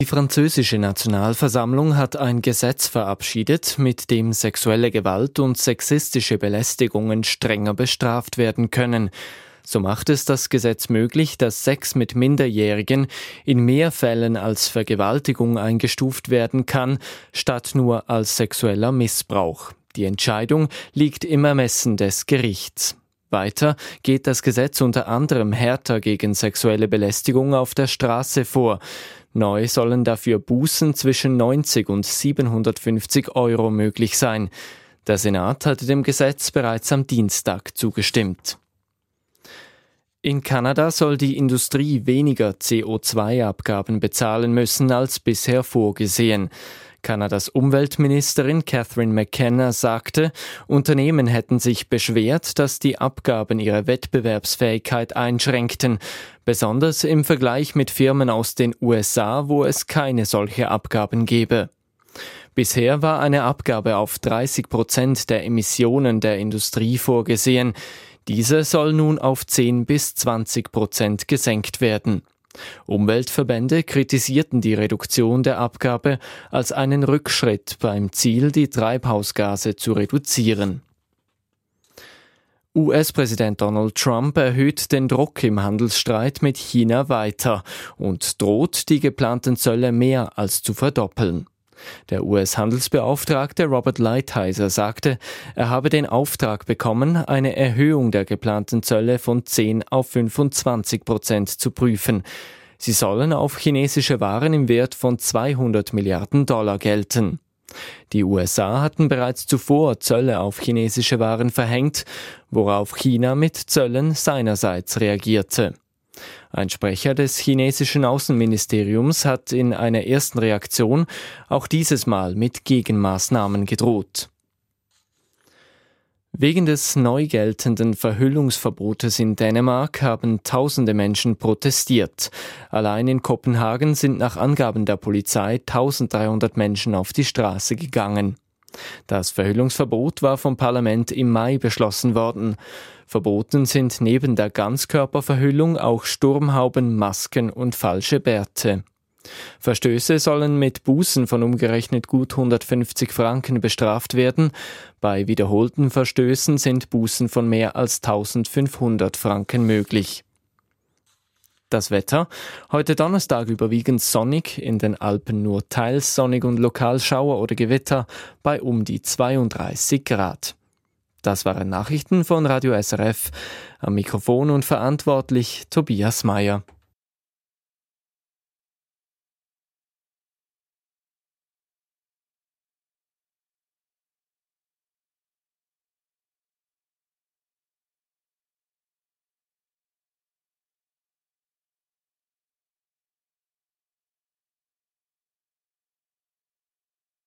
Die französische Nationalversammlung hat ein Gesetz verabschiedet, mit dem sexuelle Gewalt und sexistische Belästigungen strenger bestraft werden können. So macht es das Gesetz möglich, dass Sex mit Minderjährigen in mehr Fällen als Vergewaltigung eingestuft werden kann, statt nur als sexueller Missbrauch. Die Entscheidung liegt im Ermessen des Gerichts. Weiter geht das Gesetz unter anderem härter gegen sexuelle Belästigung auf der Straße vor. Neu sollen dafür Bußen zwischen 90 und 750 € möglich sein. Der Senat hatte dem Gesetz bereits am Dienstag zugestimmt. In Kanada soll die Industrie weniger CO2-Abgaben bezahlen müssen als bisher vorgesehen. Kanadas Umweltministerin Catherine McKenna sagte, Unternehmen hätten sich beschwert, dass die Abgaben ihre Wettbewerbsfähigkeit einschränkten, besonders im Vergleich mit Firmen aus den USA, wo es keine solche Abgaben gebe. Bisher war eine Abgabe auf 30% der Emissionen der Industrie vorgesehen. Diese soll nun auf 10 bis 20% gesenkt werden. Umweltverbände kritisierten die Reduktion der Abgabe als einen Rückschritt beim Ziel, die Treibhausgase zu reduzieren. US-Präsident Donald Trump erhöht den Druck im Handelsstreit mit China weiter und droht, die geplanten Zölle mehr als zu verdoppeln. Der US-Handelsbeauftragte Robert Lighthizer sagte, er habe den Auftrag bekommen, eine Erhöhung der geplanten Zölle von 10 auf 25% zu prüfen. Sie sollen auf chinesische Waren im Wert von $200 Milliarden gelten. Die USA hatten bereits zuvor Zölle auf chinesische Waren verhängt, worauf China mit Zöllen seinerseits reagierte. Ein Sprecher des chinesischen Außenministeriums hat in einer ersten Reaktion auch dieses Mal mit Gegenmaßnahmen gedroht. Wegen des neu geltenden Verhüllungsverbotes in Dänemark haben tausende Menschen protestiert. Allein in Kopenhagen sind nach Angaben der Polizei 1300 Menschen auf die Straße gegangen. Das Verhüllungsverbot war vom Parlament im Mai beschlossen worden. Verboten sind neben der Ganzkörperverhüllung auch Sturmhauben, Masken und falsche Bärte. Verstöße sollen mit Bußen von umgerechnet gut 150 Franken bestraft werden. Bei wiederholten Verstößen sind Bußen von mehr als 1500 Franken möglich. Das Wetter: Heute Donnerstag überwiegend sonnig, in den Alpen nur teils sonnig und lokal Schauer oder Gewitter bei um die 32 Grad. Das waren Nachrichten von Radio SRF. Am Mikrofon und verantwortlich Tobias Meyer.